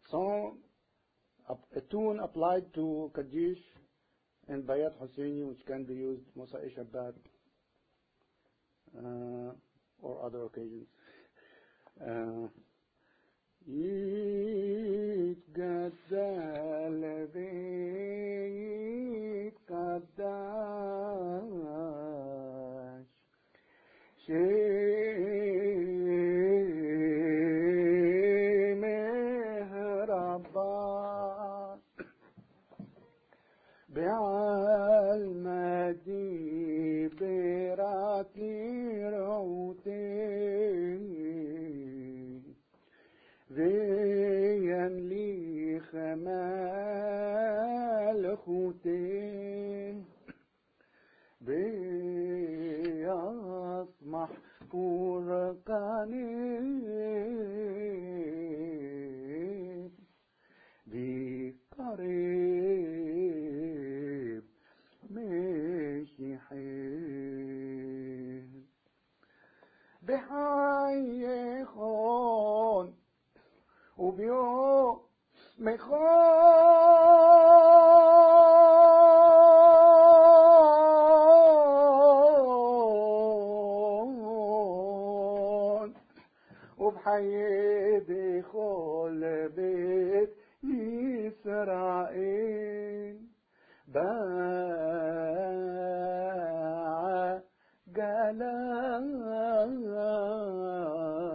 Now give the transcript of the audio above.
song, a tune applied to Kaddish and Bayat Husseini, which can be used Mosa'i Shabbat or other occasions. يتقدل بيتقداش شي مهربان بعلمتي براكي روتي وين لي خمال خوتين بيصمح فرقاني بقريب مشي حين بحي خون وبيو مخون وبحي دخول بيت إسرائيل باع قلال